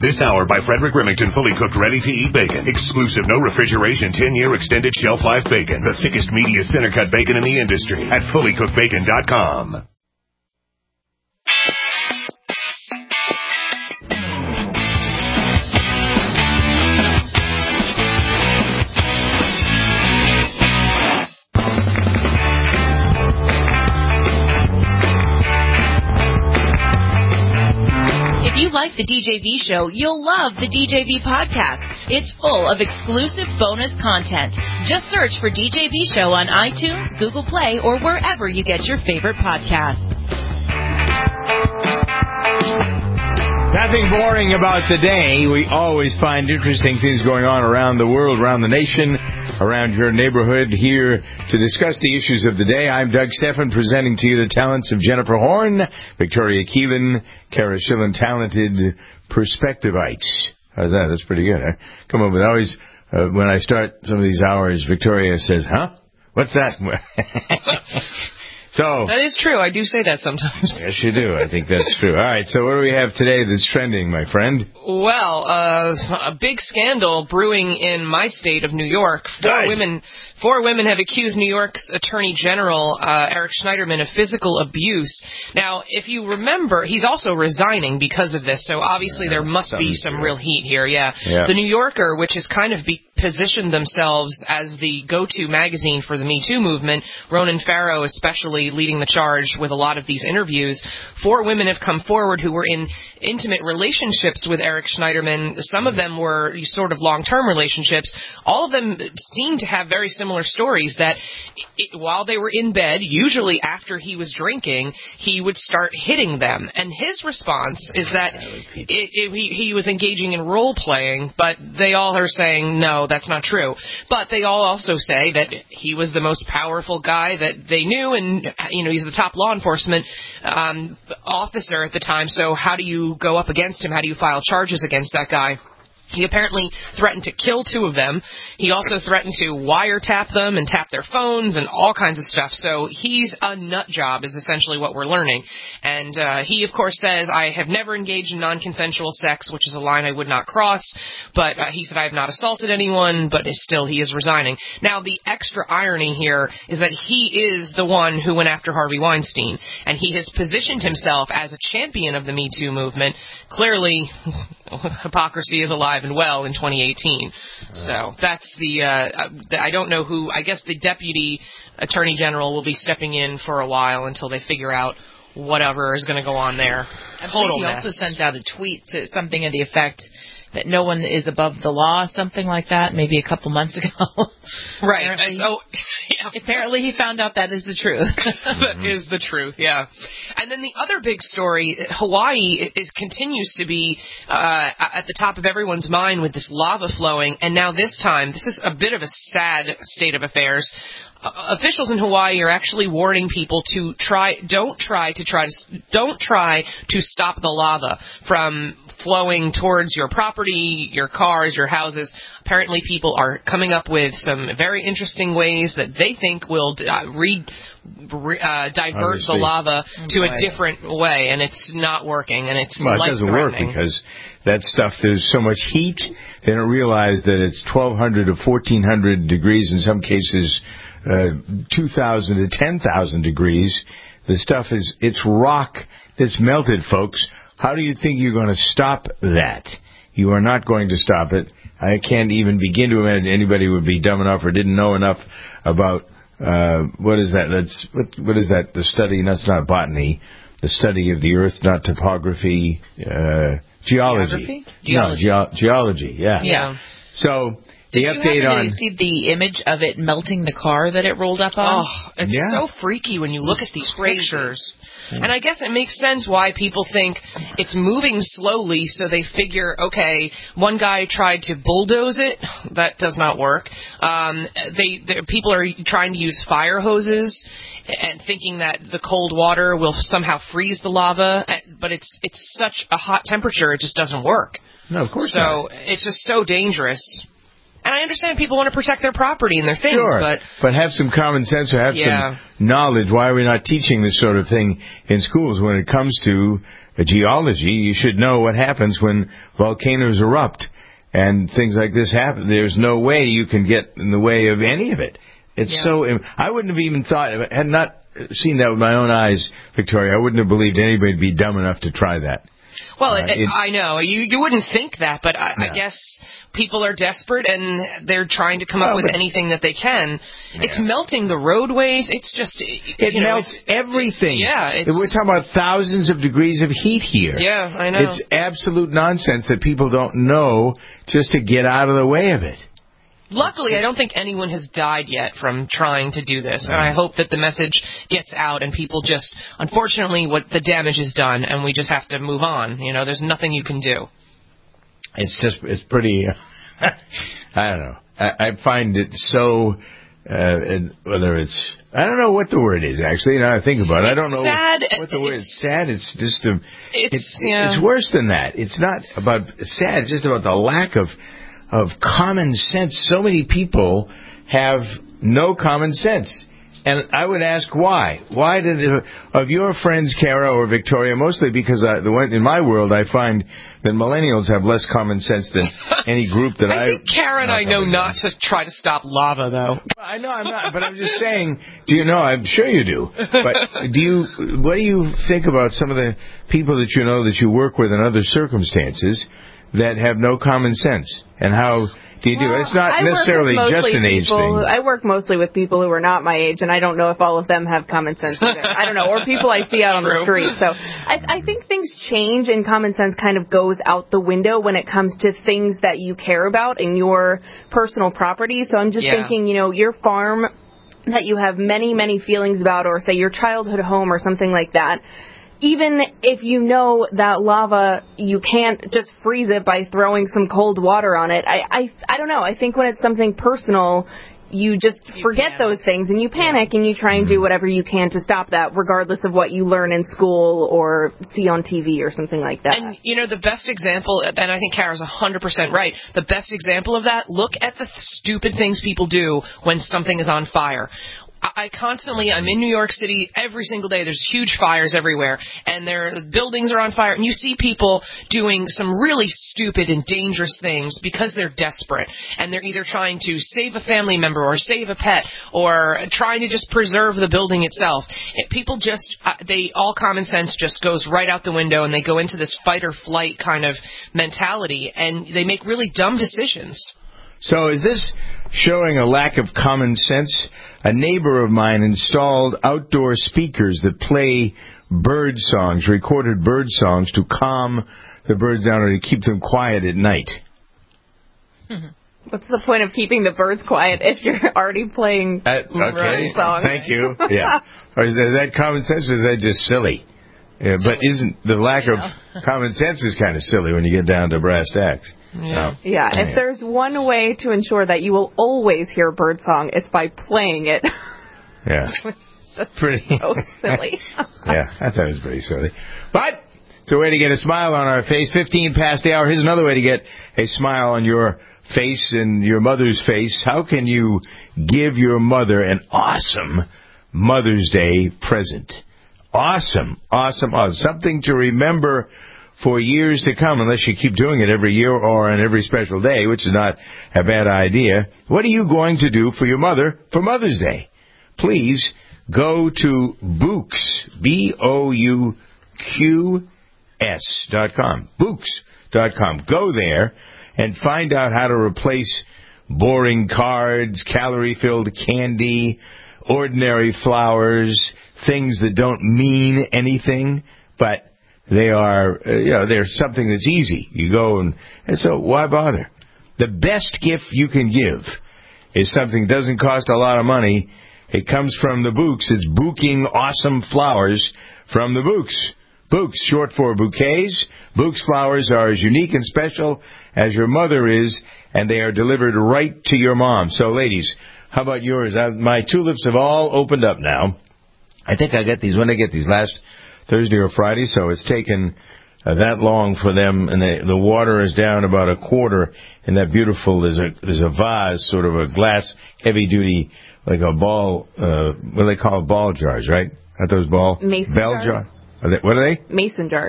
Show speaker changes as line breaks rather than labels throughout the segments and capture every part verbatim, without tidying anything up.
This hour by Frederick Remington, fully cooked, ready-to-eat bacon. Exclusive, no refrigeration, ten-year extended shelf life bacon. The thickest, meatiest, center-cut bacon in the industry at fully cooked bacon dot com.
If you like the D J V show, you'll love the D J V podcast. It's full of exclusive bonus content. Just search for D J V show on iTunes, Google Play, or wherever you get your favorite podcasts.
Nothing boring about the day. We always find interesting things going on around the world, around the nation, around your neighborhood. Here to discuss the issues of the day, I'm Doug Stephan, presenting to you the talents of Jennifer Horn, Victoria Keelan, Kara Schillen, talented perspectiveites. How's that? That's pretty good, huh? Come on, but always, uh, when I start some of these hours, Victoria says, huh? What's that? So
that is true. I do say that sometimes.
Yes, you do. I think that's true. All right, so what do we have today that's trending, my friend?
Well, uh, a big scandal brewing in my state of New York. Four
Right.
women four women have accused New York's Attorney General, uh, Eric Schneiderman, of physical abuse. Now, if you remember, he's also resigning because of this, so obviously there must be some real heat here. Yeah.
Yeah.
The New Yorker, which has kind of be positioned themselves as the go-to magazine for the Me Too movement, Ronan Farrow especially leading the charge with a lot of these interviews. Four women have come forward who were in intimate relationships with Eric Schneiderman. Some of them were sort of long-term relationships. All of them seem to have very similar stories that it, while they were in bed, usually after he was drinking, he would start hitting them. And his response is that it, it, he, he was engaging in role-playing, but they all are saying, no, that's not true. But they all also say that he was the most powerful guy that they knew, and you know he's the top law enforcement um, officer at the time, so how do you go up against him? How do you file charges against that guy? He apparently threatened to kill two of them. He also threatened to wiretap them and tap their phones and all kinds of stuff. So he's a nut job is essentially what we're learning. And uh, he, of course, says, I have never engaged in non-consensual sex, which is a line I would not cross. But uh, he said, I have not assaulted anyone, but still he is resigning. Now, the extra irony here is that he is the one who went after Harvey Weinstein. And he has positioned himself as a champion of the Me Too movement. Clearly, hypocrisy is alive and well in twenty eighteen. So that's the, uh, I don't know who, I guess the Deputy Attorney General will be stepping in for a while until they figure out whatever is going to go on there. Total
he
mess.
also sent out a tweet to something to the effect that no one is above the law, something like that, maybe a couple months ago.
Right.
Apparently,
So, yeah.
apparently he found out that is the truth.
That is the truth, yeah. And then the other big story, Hawaii is, continues to be uh, at the top of everyone's mind with this lava flowing, and now this time, this is a bit of a sad state of affairs. Uh, officials in Hawaii are actually warning people to try, don't try to try to, don't try to stop the lava from flowing towards your property, your cars, your houses. Apparently people are coming up with some very interesting ways that they think will uh, re, re, uh, divert
Obviously.
the lava
Oh,
to
boy.
a different way, and it's not working, and it's
Well, it doesn't work
life-threatening.
because that stuff, there's so much heat. They don't realize that it's twelve hundred to fourteen hundred degrees, in some cases uh, two thousand to ten thousand degrees. The stuff is, it's rock that's melted, folks. How do you think you're going to stop that? You are not going to stop it. I can't even begin to imagine anybody would be dumb enough or didn't know enough about, uh, what is that? That's, what, what is that? The study, that's not botany, the study of the earth, not topography, uh, geology.
Geography?
No, ge- geology, yeah.
Yeah.
So, the
Did
update
you happen
on...
to see the image of it melting the car that it rolled up on?
Oh, it's
Yeah.
so freaky when you look at these pictures. And I guess it makes sense why people think it's moving slowly, so they figure, okay, one guy tried to bulldoze it. That does not work. Um, they, they people are trying to use fire hoses and thinking that the cold water will somehow freeze the lava, but it's it's such a hot temperature, it just doesn't work.
No, of course
So
not.
it's just so dangerous. And I understand people want to protect their property and their things,
Sure,
but...
but have some common sense or have
Yeah.
some knowledge. Why are we not teaching this sort of thing in schools when it comes to geology, you should know what happens when volcanoes erupt and things like this happen. There's no way you can get in the way of any of it. It's yeah. so... I wouldn't have even thought... Had not seen that with my own eyes, Victoria, I wouldn't have believed anybody'd be dumb enough to try that.
Well,
uh,
it,
it,
I know. You you wouldn't think that, but I,
no.
I guess people are desperate and they're trying to come up
well,
with
but,
anything that they can. Yeah. It's melting the roadways. It's just...
It
you know,
melts
it's,
everything.
It, yeah. It's,
We're talking about thousands of degrees of heat here.
Yeah, I know.
It's absolute nonsense that people don't know just to get out of the way of it.
Luckily, I don't think anyone has died yet from trying to do this, and I hope that the message gets out and people just, unfortunately, what the damage is done, and we just have to move on. You know, there's nothing you can do.
It's just, it's pretty, uh, I don't know. I, I find it so, uh, whether it's, I don't know what the word is, actually, now I think about it.
It's
I don't know
sad.
what the word is. Sad, it's just, a,
it's,
it's,
yeah.
it's worse than that. It's not about sad, it's just about the lack of of common sense. So many people have no common sense. And I would ask why. Why did it, of your friends, Kara or Victoria, mostly because I, the one, in my world I find that millennials have less common sense than any group that I...
I think Kara and I know not to try to stop lava, though.
I know I'm not, but I'm just saying, do you know, I'm sure you do, but do you, what do you think about some of the people that you know that you work with in other circumstances that have no common sense, and how do you do
well,
it? It's not
I
necessarily just an age
people,
thing.
I work mostly with people who are not my age, and I don't know if all of them have common sense either. I don't know, or people I see out on
True.
the street. So I, I think things change, and common sense kind of goes out the window when it comes to things that you care about in your personal property. So I'm just
yeah.
thinking, you know, your farm that you have many, many feelings about, or say your childhood home or something like that. Even if you know that lava, you can't just freeze it by throwing some cold water on it. I, I, I don't know. I think when it's something personal, you just you forget panic. those things and you panic yeah. and you try and do whatever you can to stop that, regardless of what you learn in school or see on T V or something like that.
And, you know, the best example, and I think Kara's one hundred percent right, the best example of that, look at the stupid things people do when something is on fire. I constantly, I'm in New York City every single day. There's huge fires everywhere, and their buildings are on fire. And you see people doing some really stupid and dangerous things because they're desperate, and they're either trying to save a family member or save a pet or trying to just preserve the building itself. It, people just, they all common sense just goes right out the window, and they go into this fight or flight kind of mentality, and they make really dumb decisions.
So is this showing a lack of common sense? A neighbor of mine installed outdoor speakers that play bird songs, recorded bird songs, to calm the birds down or to keep them quiet at night.
What's the point of keeping the birds quiet if you're already playing
uh, okay.
bird songs?
Thank you. Yeah. Or is that common sense, or is that just silly? Yeah, but isn't the lack
yeah.
of common sense is kind of silly when you get down to brass tacks?
Yeah.
Oh.
Yeah, if yeah. there's one way to ensure that you will always hear birdsong, it's by playing it.
Yeah.
Which is just
pretty
so silly.
Yeah, I thought it was pretty silly. But it's a way to get a smile on our face. fifteen past the hour. Here's another way to get a smile on your face and your mother's face. How can you give your mother an awesome Mother's Day present? Awesome, awesome, awesome. Something to remember for years to come, unless you keep doing it every year or on every special day, which is not a bad idea. What are you going to do for your mother for Mother's Day? Please go to Bouqs, B O U Q S dot com, Bouqs dot com. Go there and find out how to replace boring cards, calorie-filled candy, ordinary flowers, things that don't mean anything, but they are, uh, you know, they're something that's easy. You go and, and so why bother? The best gift you can give is something that doesn't cost a lot of money. It comes from the Bouqs. It's bouquing awesome flowers from the Bouqs. Bouqs, short for bouquets. Bouqs flowers are as unique and special as your mother is, and they are delivered right to your mom. So, ladies, how about yours? I, my tulips have all opened up now. I think I got these, when I get these, last Thursday or Friday, so it's taken uh, that long for them, and they, the water is down about a quarter in that beautiful, there's a there's a vase, sort of a glass, heavy-duty, like a ball, uh, what do they call it, ball jars, right? Aren't those ball?
Mason
bell
jars.
Jar? Are they, what are they?
Mason jars.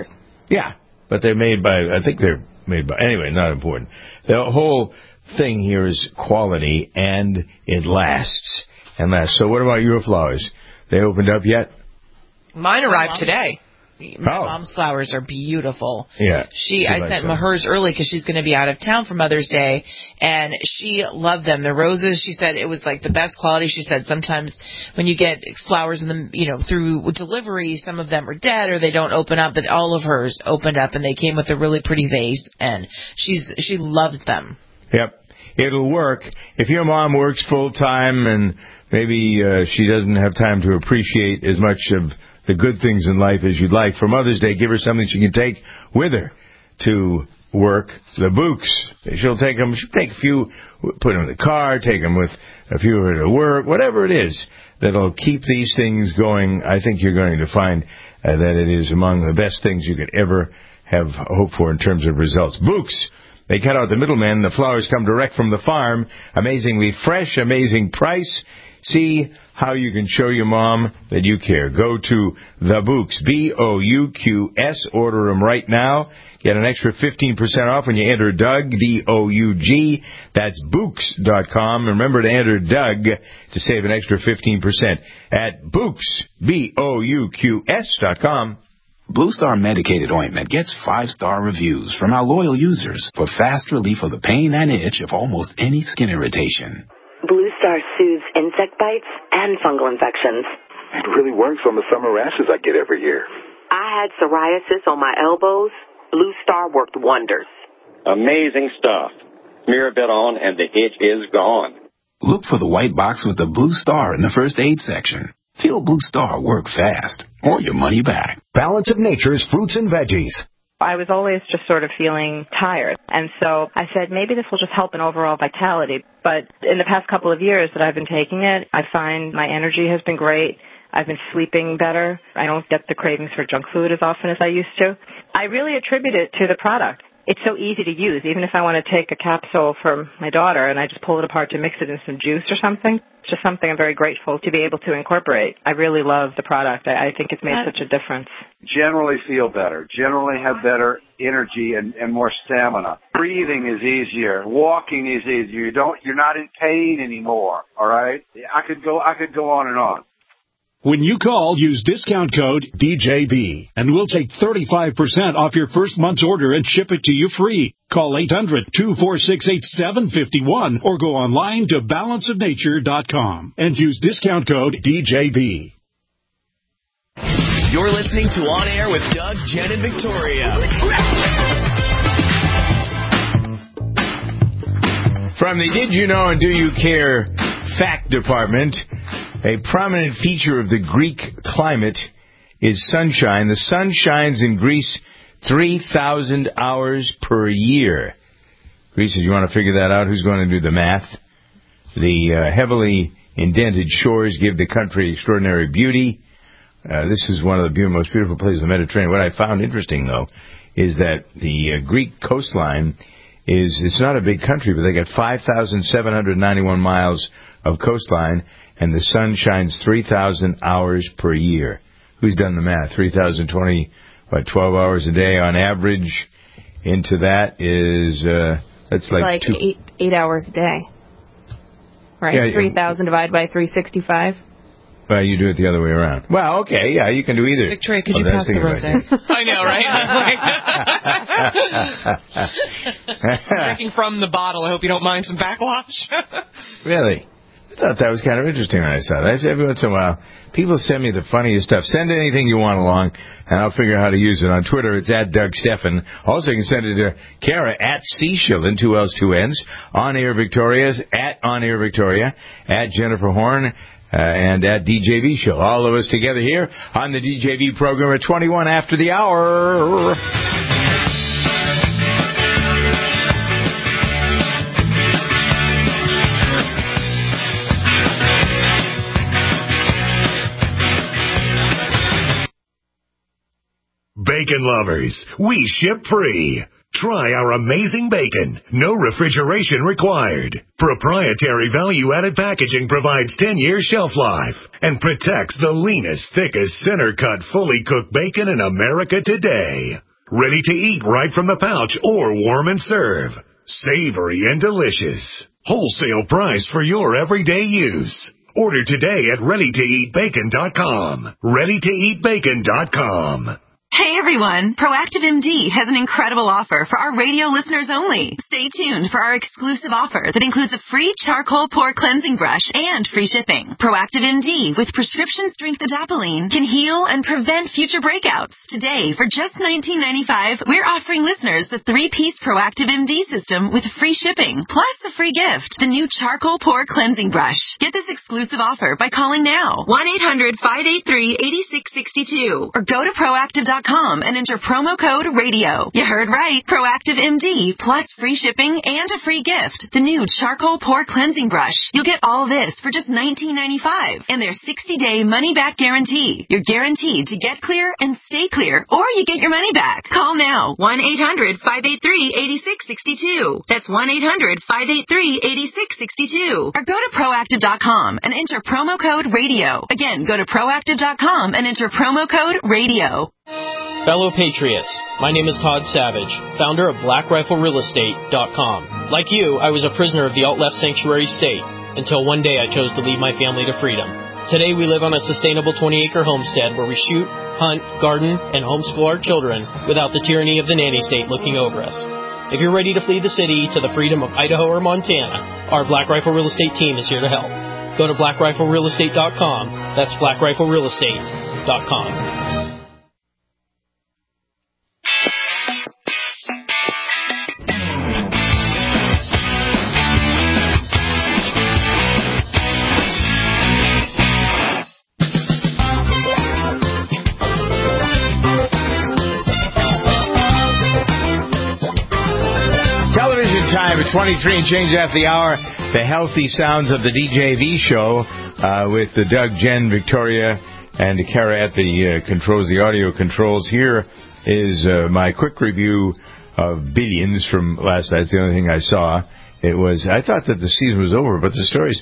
Yeah, but they're made by, I think they're made by, anyway, not important. The whole thing here is quality, and it lasts and lasts. So what about your flowers? They opened up yet?
Mine arrived today.
My
Oh.
mom's flowers are beautiful.
Yeah.
She,
She
I
likes
sent
them.
hers early because she's going to be out of town for Mother's Day, and she loved them. The roses, she said, it was like the best quality. She said sometimes when you get flowers in the, you know, through delivery, some of them are dead or they don't open up, but all of hers opened up and they came with a really pretty vase, and she's she loves them.
Yep. It'll work. If your mom works full time and maybe uh, she doesn't have time to appreciate as much of the good things in life as you'd like, for Mother's Day, give her something she can take with her to work. The Bouqs. She'll take them. She'll take a few, put them in the car, take them with a few of her to work, whatever it is that'll keep these things going. I think you're going to find uh, that it is among the best things you could ever have hoped for in terms of results. Bouqs. They cut out the middleman. The flowers come direct from the farm. Amazingly fresh, amazing price. See how you can show your mom that you care. Go to The Bouqs, B O U Q S. Order them right now. Get an extra fifteen percent off when you enter Doug, D O U G. That's Bouqs dot com. Remember to enter Doug to save an extra fifteen percent at Bouqs, B O U Q S dot com.
Blue Star Medicated Ointment gets five-star reviews from our loyal users for fast relief of the pain and itch of almost any skin irritation.
Blue Star soothes insect bites and fungal infections.
It really works on the summer rashes I get every year.
I had psoriasis on my elbows. Blue Star worked wonders.
Amazing stuff. Smear a bit on and the itch is gone.
Look for the white box with the Blue Star in the first aid section. Feel Blue Star work fast, or your money back.
Balance of Nature's fruits and veggies.
I was always just sort of feeling tired. And so I said, maybe this will just help in overall vitality. But in the past couple of years that I've been taking it, I find my energy has been great. I've been sleeping better. I don't get the cravings for junk food as often as I used to. I really attribute it to the product. It's so easy to use. Even if I want to take a capsule for my daughter and I just pull it apart to mix it in some juice or something, it's just something I'm very grateful to be able to incorporate. I really love the product. I, I think it's made such a difference.
Generally feel better. Generally have better energy and, and more stamina. Breathing is easier. Walking is easier. You don't, you're not in pain anymore. All right? I could go, I could go on and on.
When you call, use discount code D J B, and we'll take thirty-five percent off your first month's order and ship it to you free. Call eight hundred, two four six, eight seven five one or go online to balance of nature dot com and use discount code D J B.
You're listening to On Air with Doug, Jen, and Victoria.
From the Did You Know and Do You Care Fact Department, a prominent feature of the Greek climate is sunshine. The sun shines in Greece three thousand hours per year. Greece, if you want to figure that out, who's going to do the math? The uh, heavily indented shores give the country extraordinary beauty. Uh, this is one of the be- most beautiful places in the Mediterranean. What I found interesting, though, is that the uh, Greek coastline is, it's not a big country, but they got five thousand seven hundred ninety-one miles of coastline, and the sun shines three thousand hours per year. Who's done the math? three thousand twenty, what, twelve hours a day on average into that is, uh, that's like...
like
two,
eight, eight hours a day. Right?
Yeah,
three thousand divided by three hundred sixty-five.
Well, you do it the other way around. Well, okay, yeah, you can do either.
Victoria, could
oh,
you pass the rosé? I know, right? Drinking from the bottle. I hope you don't mind some backwash.
Really? I thought that was kind of interesting when I saw that. Every once in a while, people send me the funniest stuff. Send anything you want along, and I'll figure out how to use it. On Twitter, it's at Doug Steffen. Also, you can send it to Kara at Seashillen, two L's, two N's. On Air Victoria's at On Air Victoria, at Jennifer Horn, uh, and at D J V Show. All of us together here on the D J V program at twenty-one after the hour.
Bacon lovers, we ship free. Try our amazing bacon. No refrigeration required. Proprietary value-added packaging provides ten years shelf life and protects the leanest, thickest, center-cut, fully cooked bacon in America today. Ready to eat right from the pouch or warm and serve. Savory and delicious. Wholesale price for your everyday use. Order today at ready to eat bacon dot com. ready to eat bacon dot com.
Hey everyone, Proactive M D has an incredible offer for our radio listeners only. Stay tuned for our exclusive offer that includes a free charcoal pore cleansing brush and free shipping. Proactive M D with prescription strength adapalene can heal and prevent future breakouts. Today, for just nineteen ninety-five dollars, we're offering listeners the three-piece Proactive M D system with free shipping, plus a free gift, the new charcoal pore cleansing brush. Get this exclusive offer by calling now, one eight hundred, five eight three, eight six six two, or go to proactive dot com and enter promo code radio. You heard right. Proactive M D plus free shipping and a free gift. The new charcoal pore cleansing brush. You'll get all this for just nineteen ninety-five dollars and their sixty-day money-back guarantee. You're guaranteed to get clear and stay clear, or you get your money back. Call now. one eight hundred, five eight three, eight six six two. That's one eight hundred, five eight three, eight six six two. Or go to proactive dot com and enter promo code radio. Again, go to proactive dot com and enter promo code radio.
Fellow Patriots, my name is Todd Savage, founder of black rifle real estate dot com. Like you, I was a prisoner of the alt-left sanctuary state until one day I chose to lead my family to freedom. Today we live on a sustainable twenty-acre homestead where we shoot, hunt, garden, and homeschool our children without the tyranny of the nanny state looking over us. If you're ready to flee the city to the freedom of Idaho or Montana, our Black Rifle Real Estate team is here to help. Go to black rifle real estate dot com. That's black rifle real estate dot com.
Time at twenty-three and change after the hour. The healthy sounds of the D J V show uh, with the Doug, Jen, Victoria, and Kara at the uh, controls, the audio controls. Here is uh, my quick review of Billions from last night. It's the only thing I saw. It was, I thought that the season was over, but the stories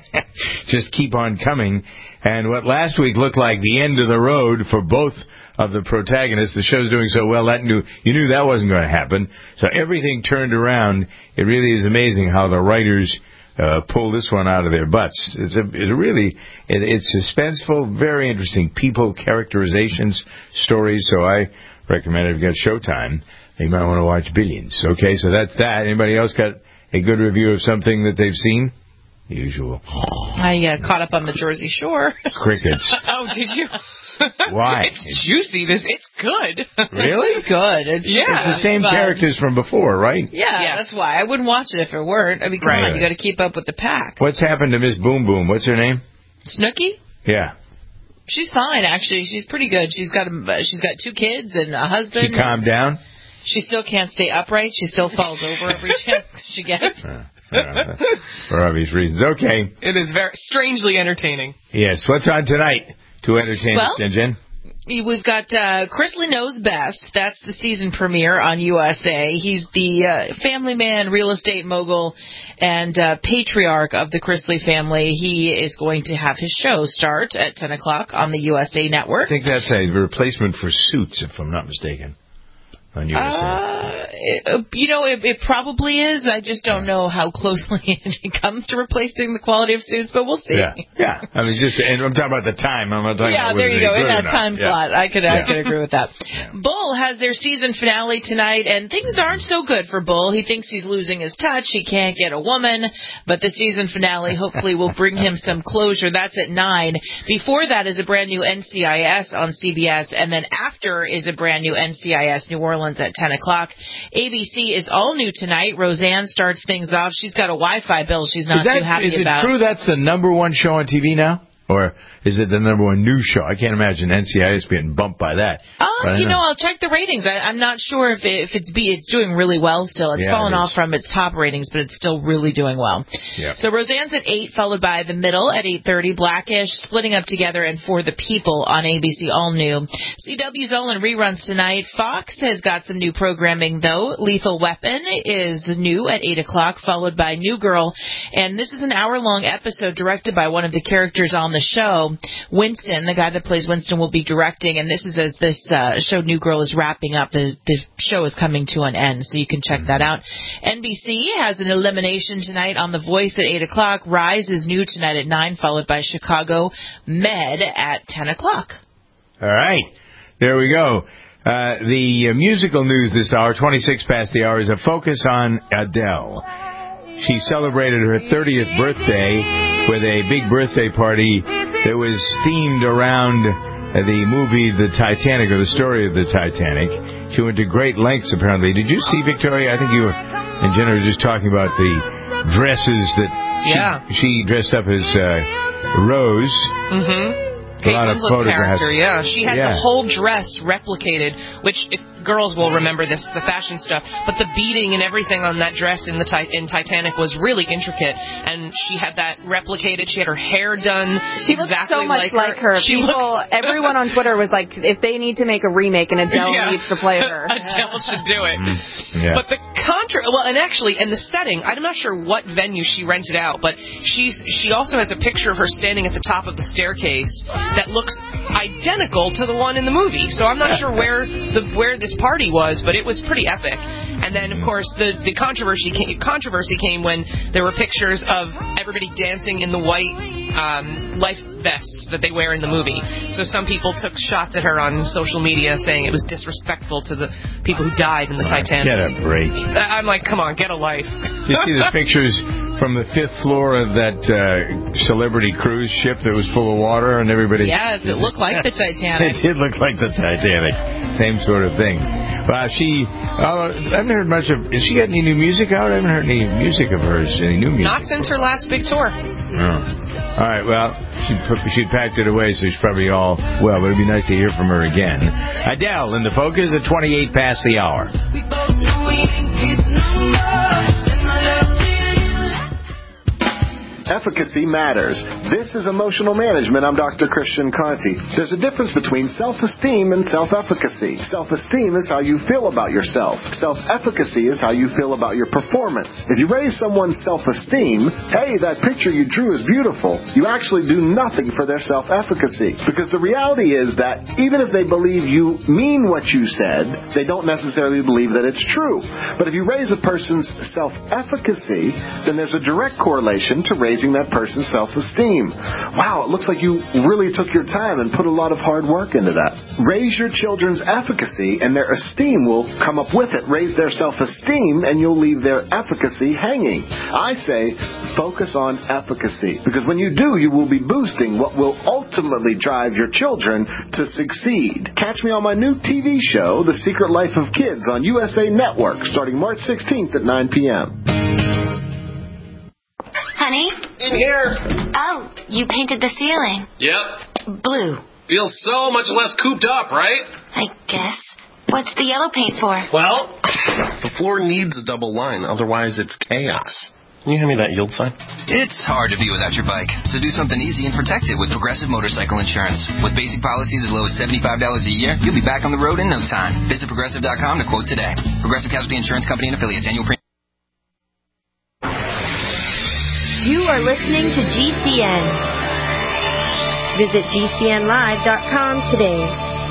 just keep on coming. And what last week looked like the end of the road for both of the protagonists, the show's doing so well, that knew, you knew that wasn't going to happen. So everything turned around. It really is amazing how the writers uh, pull this one out of their butts. It's a, it really, it, it's suspenseful, very interesting people, characterizations, stories. So I recommend if you've got Showtime, you might want to watch Billions. Okay, so that's that. Anybody else got a good review of something that they've seen? Usual.
I uh, caught up on the Jersey Shore.
Crickets.
Oh, did you?
Why?
It's juicy. This it's good.
Really?
It's good. It's,
yeah.
It's the same
but,
characters from before, right?
Yeah,
yes.
That's why. I wouldn't watch it if it weren't. I mean, come
right.
on, you got to keep up with the pack.
What's happened to Miss Boom Boom? What's her name?
Snooki?
Yeah.
She's fine, actually. She's pretty good. She's got a, she's got two kids and a husband.
She calmed down?
She still can't stay upright. She still falls over every chance she gets.
Uh, uh, for obvious reasons. Okay.
It is very strangely entertaining.
Yes. What's on tonight to entertain
well,
us, Jen Jen?
We've got uh, Chrisley Knows Best. That's the season premiere on U S A. He's the uh, family man, real estate mogul, and uh, patriarch of the Chrisley family. He is going to have his show start at ten o'clock on the U S A network.
I think that's a replacement for Suits, if I'm not mistaken. On U S A.
Uh, it, you know, it, it probably is. I just don't know how closely it comes to replacing the quality of Suits, but we'll see.
Yeah, yeah. I mean, just and I'm talking about the time. I'm not talking
yeah,
about
there you go. In that time
yeah.
slot, I could
yeah.
I could agree with that.
Yeah.
Bull has their season finale tonight, and things aren't so good for Bull. He thinks he's losing his touch. He can't get a woman, but the season finale hopefully will bring him some closure. That's at nine. Before that is a brand new N C I S on C B S, and then after is a brand new N C I S New Orleans at ten o'clock. A B C is all new tonight. Roseanne starts things off. She's got a Wi-Fi bill she's not
that,
too happy
is it
about.
True that's the number one show on T V now? Or is it the number one news show? I can't imagine N C I S being bumped by that.
Um, you know, I'll check the ratings. I, I'm not sure if, it, if it's be it's doing really well still. It's
yeah,
fallen
it
off from its top ratings, but it's still really doing well.
Yep.
So Roseanne's at eight, followed by The Middle at eight thirty, Blackish, Splitting Up Together, and For the People on A B C, all new. C W's all in reruns tonight. Fox has got some new programming, though. Lethal Weapon is new at eight o'clock, followed by New Girl. And this is an hour-long episode directed by one of the characters on the show. Winston, the guy that plays Winston, will be directing, and this is as this uh, show New Girl is wrapping up. The, the show is coming to an end, so you can check that out. N B C has an elimination tonight on The Voice at eight o'clock. Rise is new tonight at nine, followed by Chicago Med at ten o'clock.
All right. There we go. Uh, the uh, musical news this hour, twenty-six past the hour, is a focus on Adele. She celebrated her thirtieth birthday with a big birthday party that was themed around the movie The Titanic, or the story of the Titanic. She went to great lengths, apparently. Did you see, Victoria? I think you and Jenna were just talking about the dresses that
yeah.
she, she dressed up as uh, Rose.
Mm-hmm.
A lot of
Winslet's
photographs.
character, yeah. She had
yeah.
the whole dress replicated, which if girls will remember this, the fashion stuff, but the beading and everything on that dress in the ti- in Titanic was really intricate, and she had that replicated. She had her hair done
she
exactly
so much
like,
like her. her.
She
People,
looks...
everyone on Twitter was like, if they need to make a remake and Adele
yeah.
needs to play her.
Adele should do it.
Mm, yeah.
But the contra, well, and actually, and the setting, I'm not sure what venue she rented out, but she's she also has a picture of her standing at the top of the staircase that looks identical to the one in the movie. So I'm not sure where the where this party was, but it was pretty epic. And then, of course, the, the controversy came, controversy came when there were pictures of everybody dancing in the white um, life vests that they wear in the movie. So some people took shots at her on social media saying it was disrespectful to the people who died in the Titanic.
Get a break.
I'm like, come on, get a life.
You see the pictures from the fifth floor of that uh, celebrity cruise ship that was full of water and everybody...
Yes, it looked like the Titanic.
It did look like the Titanic. Same sort of thing. Wow, she... Uh, I haven't heard much of... Has she got any new music out? I haven't heard any music of hers. Any new music?
Not since her last big tour.
Oh. All right, well, she she'd packed it away, so she's probably all well, but it'd be nice to hear from her again. Adele in the focus at twenty-eight past the hour.
Efficacy matters. This is Emotional Management. I'm Doctor Christian Conti. There's a difference between self-esteem and self-efficacy. Self-esteem is how you feel about yourself. Self-efficacy is how you feel about your performance. If you raise someone's self-esteem, hey, that picture you drew is beautiful, you actually do nothing for their self-efficacy. Because the reality is that even if they believe you mean what you said, they don't necessarily believe that it's true. But if you raise a person's self-efficacy, then there's a direct correlation to raising that person's self-esteem. Wow, it looks like you really took your time and put a lot of hard work into that. Raise your children's efficacy and their esteem will come up with it. Raise their self-esteem and you'll leave their efficacy hanging. I say focus on efficacy, because when you do, you will be boosting what will ultimately drive your children to succeed. Catch me on my new T V show, The Secret Life of Kids, on U S A Network, starting March sixteenth at nine p.m.
Honey?
In here.
Oh, you painted the ceiling.
Yep.
Blue.
Feels so much less cooped up, right?
I guess. What's the yellow paint for?
Well, the floor needs a double line, otherwise it's chaos. Can you hand me that yield sign?
It's hard to be without your bike, so do something easy and protect it with Progressive Motorcycle Insurance. With basic policies as low as seventy-five dollars a year, you'll be back on the road in no time. Visit Progressive dot com to quote today. Progressive Casualty Insurance Company and Affiliates. Annual premium.
You are listening to G C N. Visit G C N live dot com today.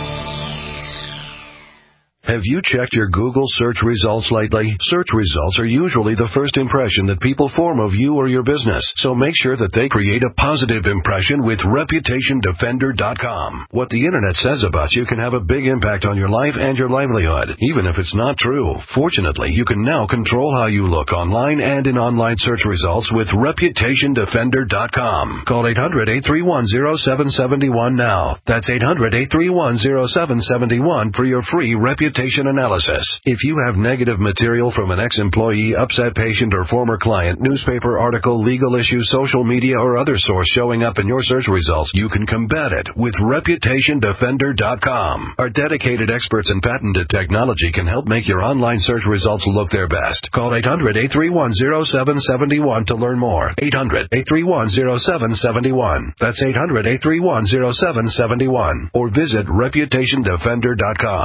Have you checked your Google search results lately? Search results are usually the first impression that people form of you or your business, so make sure that they create a positive impression with Reputation Defender dot com. What the Internet says about you can have a big impact on your life and your livelihood, even if it's not true. Fortunately, you can now control how you look online and in online search results with Reputation Defender dot com. Call eight hundred, eight three one, zero seven seven one now. That's eight hundred, eight three one, zero seven seven one for your free reputation analysis. If you have negative material from an ex-employee, upset patient, or former client, newspaper article, legal issue, social media, or other source showing up in your search results, you can combat it with Reputation Defender dot com. Our dedicated experts in patented technology can help make your online search results look their best. Call eight hundred, eight three one, zero seven seven one to learn more. eight hundred, eight three one, zero seven seven one. That's eight hundred, eight three one, zero seven seven one. Or visit Reputation Defender dot com.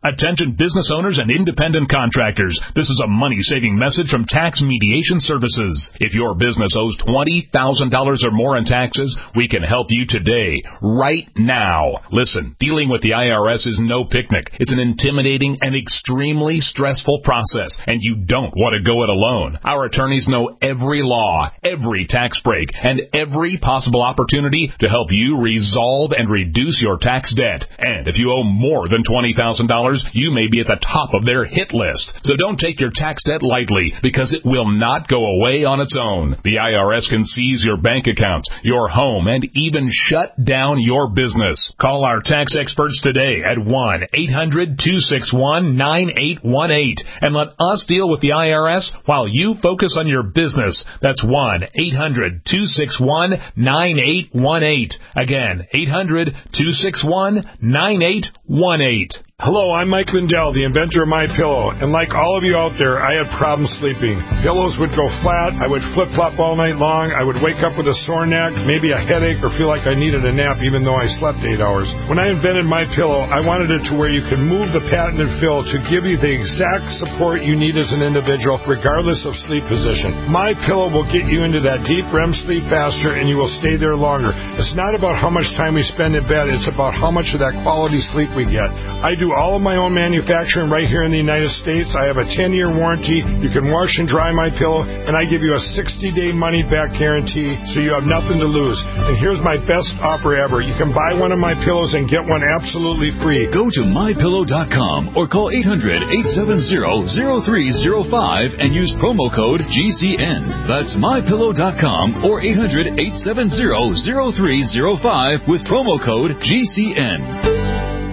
Attention business owners and independent contractors. This is a money-saving message from Tax Mediation Services. If your business owes twenty thousand dollars or more in taxes, we can help you today, right now. Listen, dealing with the I R S is no picnic. It's an intimidating and extremely stressful process, and you don't want to go it alone. Our attorneys know every law, every tax break, and every possible opportunity to help you resolve and reduce your tax debt. And if you owe more than twenty thousand dollars, you may be at the top of their hit list. So don't take your tax debt lightly, because it will not go away on its own. The I R S can seize your bank accounts, your home, and even shut down your business. Call our tax experts today at one eight hundred two six one nine eight one eight and let us deal with the I R S while you focus on your business. That's one eight hundred two six one nine eight one eight. Again, eight hundred two six one nine eight one eight.
Hello, I'm Mike Lindell, the inventor of MyPillow, and like all of you out there, I had problems sleeping. Pillows would go flat, I would flip-flop all night long, I would wake up with a sore neck, maybe a headache, or feel like I needed a nap even though I slept eight hours. When I invented MyPillow, I wanted it to where you could move the patented fill to give you the exact support you need as an individual, regardless of sleep position. MyPillow will get you into that deep R E M sleep faster, and you will stay there longer. It's not about how much time we spend in bed, it's about how much of that quality sleep we get. I do all of my own manufacturing right here in the United States. I have a ten-year warranty. You can wash and dry my pillow, and I give you a sixty-day money-back guarantee, so you have nothing to lose. And here's my best offer ever. You can buy one of my pillows and get one absolutely free.
Go to my pillow dot com or call eight hundred eight seven zero zero three zero five and use promo code G C N. That's my pillow dot com or eight hundred eight seven zero zero three zero five with promo code G C N.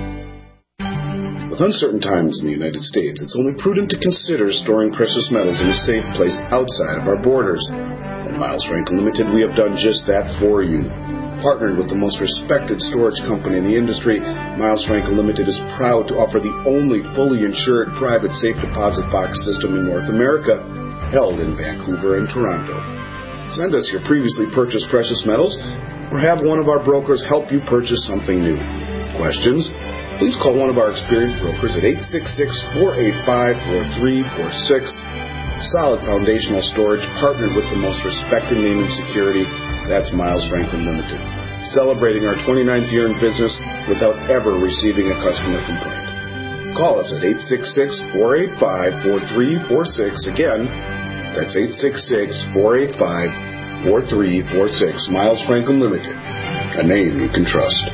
With uncertain times in the United States, it's only prudent to consider storing precious metals in a safe place outside of our borders. At Miles Franklin Limited, we have done just that for you. Partnered with the most respected storage company in the industry, Miles Franklin Limited is proud to offer the only fully insured private safe deposit box system in North America, held in Vancouver and Toronto. Send us your previously purchased precious metals, or have one of our brokers help you purchase something new. Questions? Please call one of our experienced brokers at eight six six, four eight five, four three four six. Solid foundational storage partnered with the most respected name in security. That's Miles Franklin Limited. Celebrating our twenty-ninth year in business without ever receiving a customer complaint. Call us at eight six six, four eight five, four three four six. Again, that's eight six six, four eight five, four three four six. Miles Franklin Limited, a name you can trust.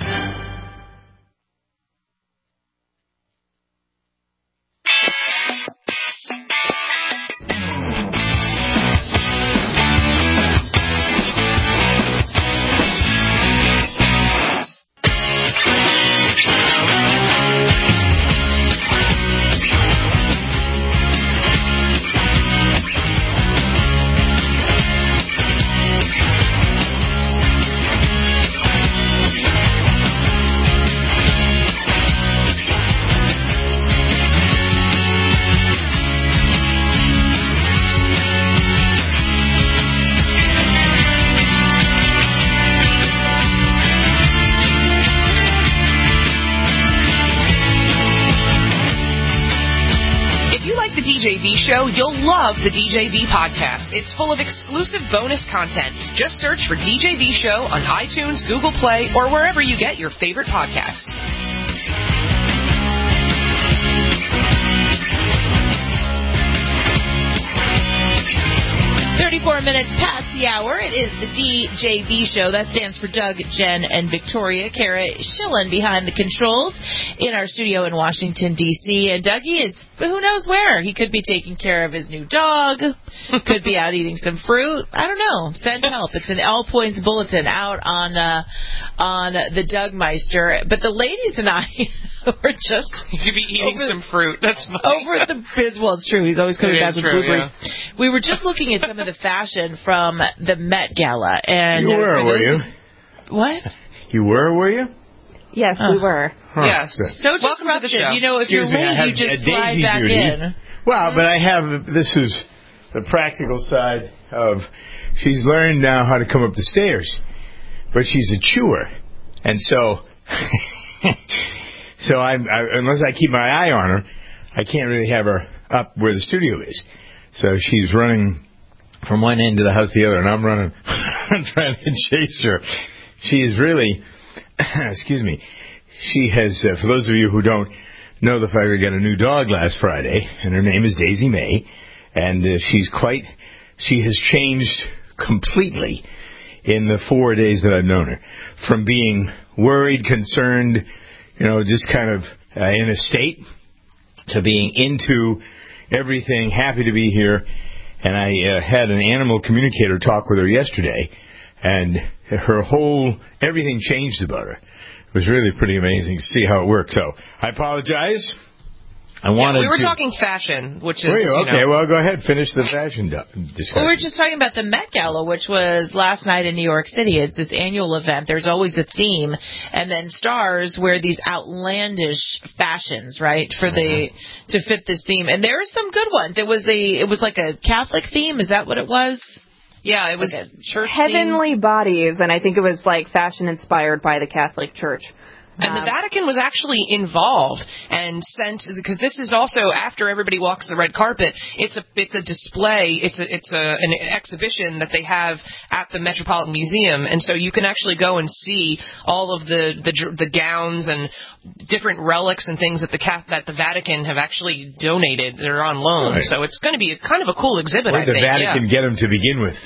Show, you'll love the D J V podcast. It's full of exclusive bonus content. Just search for D J V Show on iTunes, Google Play, or wherever you get your favorite podcasts.
thirty-four minutes past the hour. It is the D J V Show. That stands for Doug, Jen, and Victoria. Kara Schillen behind the controls in our studio in Washington, D C And Dougie is who knows where. He could be taking care of his new dog. Could be out eating some fruit. I don't know. Send help. It's an All Points Bulletin out on uh, on the Dougmeister. But the ladies and I were just...
You could be eating over, some fruit. That's funny.
Over at the... Well, it's true. He's always coming
it
back with
true,
blueberries.
Yeah.
We were just looking at some of the fashion from the Met Gala. And
you were, were you?
What?
You were, were you?
Yes,
huh.
we were.
Huh.
Yes.
So
welcome to the show.
You know, if
Excuse
you're
me,
late, you just slide back
duty.
in.
Well, but I have, this is the practical side of, she's learned now how to come up the stairs, but she's a chewer. And so, So I, I, unless I keep my eye on her, I can't really have her up where the studio is. So she's running from one end of the house to the other, and I'm running, I'm trying to chase her. She is really, excuse me, she has, uh, for those of you who don't know the fact, I got a new dog last Friday, and her name is Daisy May, and uh, she's quite, she has changed completely in the four days that I've known her. From being worried, concerned, you know, just kind of uh, in a state, to being into everything, happy to be here. And I uh, had an animal communicator talk with her yesterday, and her whole, everything changed about her. It was really pretty amazing to see how it worked. So I apologize. I wanted
yeah, we were
to...
talking fashion, which is,
Were you?
you
Okay,
know...
well, go ahead. Finish the fashion discussion.
Well, we were just talking about the Met Gala, which was last night in New York City. It's this annual event. There's always a theme, and then stars wear these outlandish fashions, right, for the to fit this theme. And there are some good ones. It was a, it was like a Catholic theme. Is that what it was?
Yeah, it was
like
a church
Heavenly
theme.
Bodies, and I think it was like fashion inspired by the Catholic Church.
And
um,
the Vatican was actually involved and sent, because this is also after everybody walks the red carpet. It's a it's a display. It's a it's a an exhibition that they have at the Metropolitan Museum, and so you can actually go and see all of the the, the gowns and different relics and things that the that the Vatican have actually donated that are on loan. Right. So it's going to be a, kind of a cool exhibit.
Where
I
did the
think.
Vatican
yeah.
get them to begin with?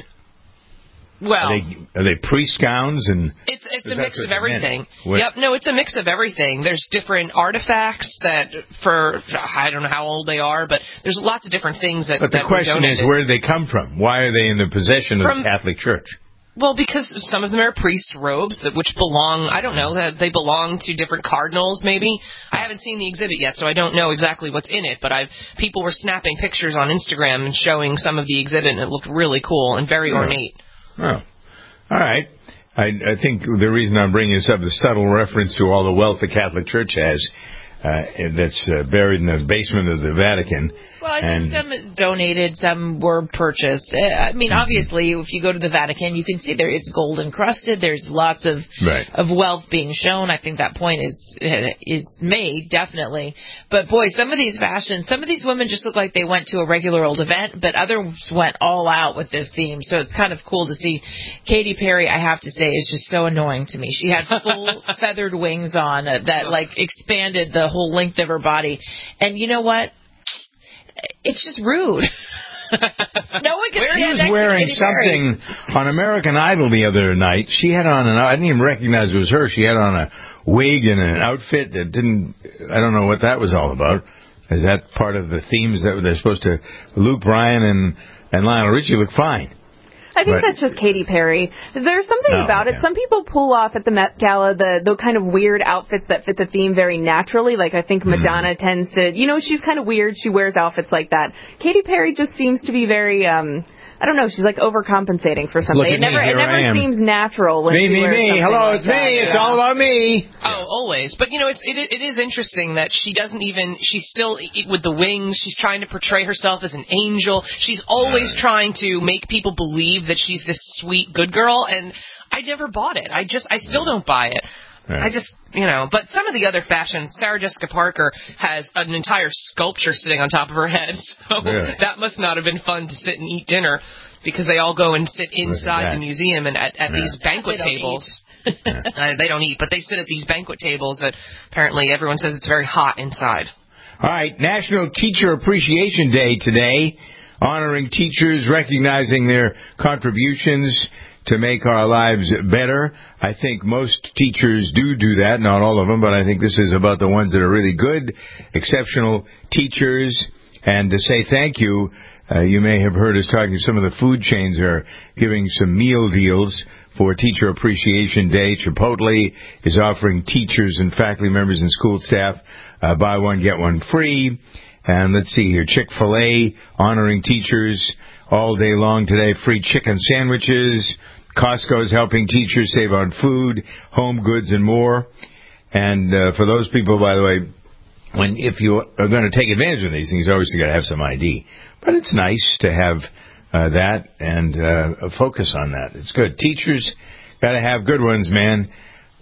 Well,
are they, are they priest gowns and?
It's it's a mix of everything.
What?
Yep, no, it's a mix of everything. There's different artifacts that for I don't know how old they are, but there's lots of different things that.
But the
that
question
were donated.
is, where do they come from? Why are they in the possession of
From,
the Catholic Church?
Well, because some of them are priest robes that which belong. I don't know that they belong to different cardinals. Maybe I haven't seen the exhibit yet, so I don't know exactly what's in it. But I've people were snapping pictures on Instagram and showing some of the exhibit, and it looked really cool and very
oh.
ornate.
Oh. All right. I, I think the reason I'm bringing this up is subtle reference to all the wealth the Catholic Church has uh, that's uh, buried in the basement of the Vatican.
Well, I think some donated, some were purchased. I mean, obviously, if you go to the Vatican, you can see there it's gold encrusted. There's lots of
right.
of wealth being shown. I think that point is is made, definitely. But, boy, some of these fashions, some of these women just look like they went to a regular old event, but others went all out with this theme. So it's kind of cool to see. Katy Perry, I have to say, is just so annoying to me. She had full feathered wings on that, like, expanded the whole length of her body. And you know what? It's just rude. No one can
She was wearing something on American Idol the other night. She had on an, I didn't even recognize it was her. She had on a wig and an outfit that didn't, I don't know what that was all about. Is that part of the themes that they're supposed to, Luke Bryan and, and Lionel Richie look fine.
I think
but,
that's just Katy Perry. There's something
no,
about it.
yeah.
Some people pull off at the Met Gala the, the kind of weird outfits that fit the theme very naturally. Like, I think Madonna mm. tends to, you know, she's kind of weird. She wears outfits like that. Katy Perry just seems to be very, um, I don't know, she's like overcompensating for something. It never, it never seems natural when
me,
she
me,
wears
me.
something
Hello,
like
it's
that.
me. It's
yeah.
all about me.
Oh, always. But, you know, it's, it, it is interesting that she doesn't even, she's still, with the wings, she's trying to portray herself as an angel. She's always uh, trying to make people believe that she's this sweet, good girl, and I never bought it. I just, I still don't buy it. Right. I just, you know, but some of the other fashions, Sarah Jessica Parker has an entire sculpture sitting on top of her head, so really? That must not have been fun to sit and eat dinner, because they all go and sit inside the museum and at, at yeah. these banquet they tables. uh, they don't eat, but they sit at these banquet tables that apparently everyone says it's very hot inside.
All right, National Teacher Appreciation Day today, honoring teachers, recognizing their contributions to make our lives better. I think most teachers do do that, not all of them, but I think this is about the ones that are really good, exceptional teachers. And to say thank you, uh, you may have heard us talking to some of the food chains that are giving some meal deals for Teacher Appreciation Day. Chipotle is offering teachers and faculty members and school staff uh, buy one, get one free. And let's see here, Chick-fil-A honoring teachers all day long today, free chicken sandwiches. Costco is helping teachers save on food, home goods, and more. And uh, for those people, by the way, when if you are going to take advantage of these things, obviously you got to have some I D. But it's nice to have uh, that and uh, a focus on that. It's good. Teachers got to have good ones, man.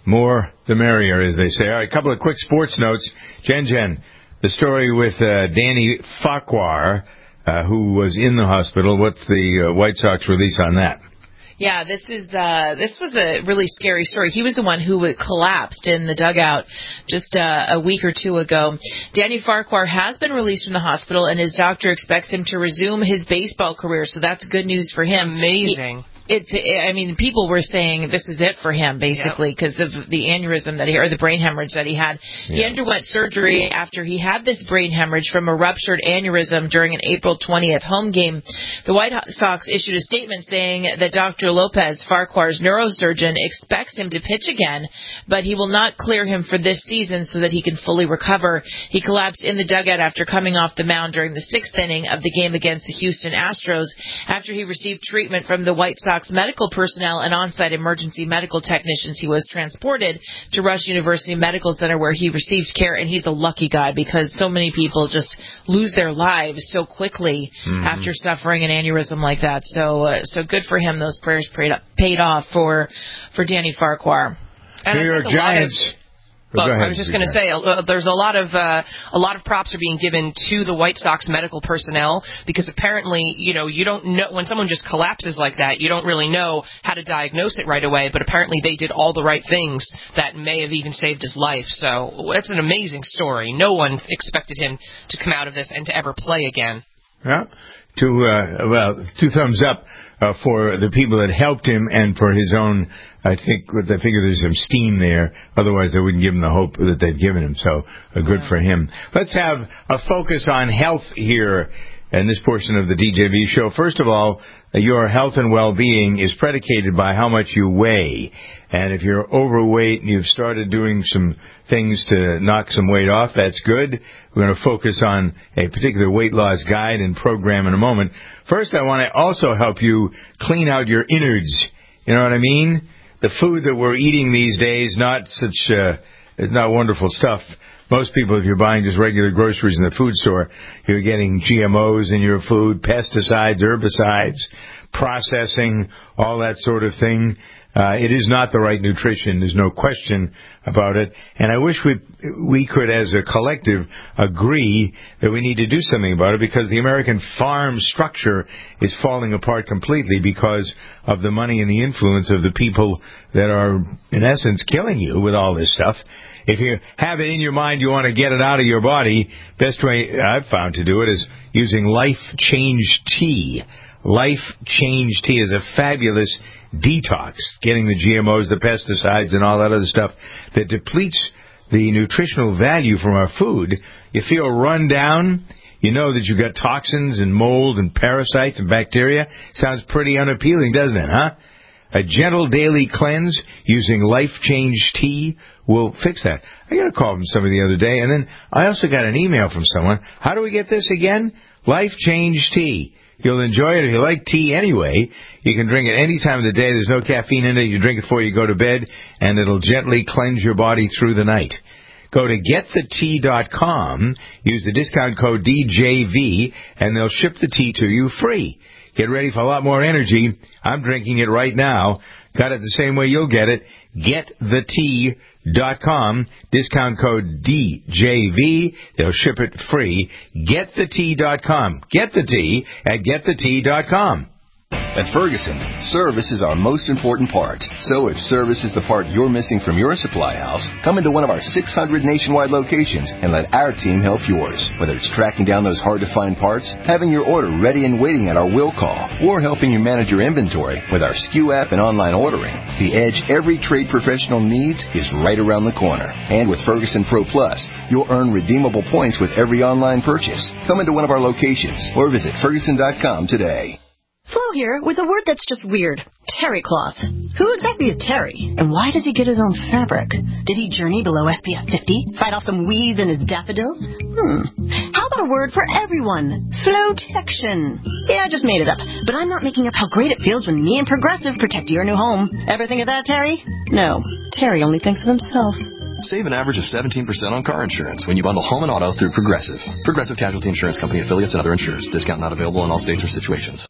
More the merrier, as they say. All right, a couple of quick sports notes. Jen Jen, the story with uh, Danny Farquhar, uh, who was in the hospital. What's the uh, White Sox release on that?
Yeah, this is uh, this was a really scary story. He was the one who collapsed in the dugout just uh, a week or two ago. Danny Farquhar has been released from the hospital, and his doctor expects him to resume his baseball career, so that's good news for him.
Amazing.
He, It's. I mean, people were saying this is it for him, basically, because yep. of the aneurysm that he, or the brain hemorrhage that he had. Yeah. He underwent surgery after he had this brain hemorrhage from a ruptured aneurysm during an April twentieth home game. The White Sox issued a statement saying that Doctor Lopez, Farquhar's neurosurgeon, expects him to pitch again, but he will not clear him for this season so that he can fully recover. He collapsed in the dugout after coming off the mound during the sixth inning of the game against the Houston Astros after he received treatment from the White Sox medical personnel and on-site emergency medical technicians. He was transported to Rush University Medical Center where he received care, and he's a lucky guy because so many people just lose their lives so quickly mm-hmm. after suffering an aneurysm like that. So, uh, so good for him. Those prayers paid, paid off for for Danny Farquhar.
And New York Giants.
But well, I was just going to say, uh, there's a lot of uh, a lot of props are being given to the White Sox medical personnel because apparently, you know, you don't know when someone just collapses like that, you don't really know how to diagnose it right away. But apparently, they did all the right things that may have even saved his life. So it's an amazing story. No one expected him to come out of this and to ever play again.
Yeah, two uh, well, two thumbs up uh, for the people that helped him and for his own. I think I figure there's some steam there. Otherwise, they wouldn't give him the hope that they've given him. So, uh, good for him. Let's have a focus on health here in this portion of the D J V show. First of all, uh, your health and well-being is predicated by how much you weigh. And if you're overweight and you've started doing some things to knock some weight off, that's good. We're going to focus on a particular weight loss guide and program in a moment. First, I want to also help you clean out your innards. You know what I mean? The food that we're eating these days, not such, uh, it's not wonderful stuff. Most people, if you're buying just regular groceries in the food store, you're getting G M Os in your food, pesticides, herbicides, processing, all that sort of thing. Uh, it is not the right nutrition. There's no question about it. And I wish we we could, as a collective, agree that we need to do something about it because the American farm structure is falling apart completely because of the money and the influence of the people that are, in essence, killing you with all this stuff. If you have it in your mind, you want to get it out of your body, best way I've found to do it is using Life Change Tea. Life Change Tea is a fabulous detox, getting the G M Os, the pesticides, and all that other stuff that depletes the nutritional value from our food. You feel run down. You know that you've got toxins and mold and parasites and bacteria. Sounds pretty unappealing, doesn't it, huh? A gentle daily cleanse using Life Change Tea will fix that. I got a call from somebody the other day, and then I also got an email from someone. How do we get this again? Life Change Tea. You'll enjoy it if you like tea anyway. You can drink it any time of the day. There's no caffeine in it. You drink it before you go to bed, and it'll gently cleanse your body through the night. Go to get the tea dot com, use the discount code D J V, and they'll ship the tea to you free. Get ready for a lot more energy. I'm drinking it right now. Got it the same way you'll get it. get the tea dot com, discount code D J V. They'll ship it free. get the tea dot com. Get the tea at get the tea dot com.
At Ferguson, service is our most important part. So if service is the part you're missing from your supply house, come into one of our six hundred nationwide locations and let our team help yours. Whether it's tracking down those hard-to-find parts, having your order ready and waiting at our will call, or helping you manage your inventory with our S K U app and online ordering, the edge every trade professional needs is right around the corner. And with Ferguson Pro Plus, you'll earn redeemable points with every online purchase. Come into one of our locations or visit Ferguson dot com today.
Flo here with a word that's just weird. Terry cloth. Who exactly is Terry? And why does he get his own fabric? Did he journey below S P F fifty? Fight off some weeds in his daffodils? Hmm. How about a word for everyone? Flotection. Yeah, I just made it up. But I'm not making up how great it feels when me and Progressive protect your new home. Ever think of that, Terry? No. Terry only thinks of himself.
Save an average of seventeen percent on car insurance when you bundle home and auto through Progressive. Progressive Casualty Insurance Company affiliates and other insurers. Discount not available in all states or situations.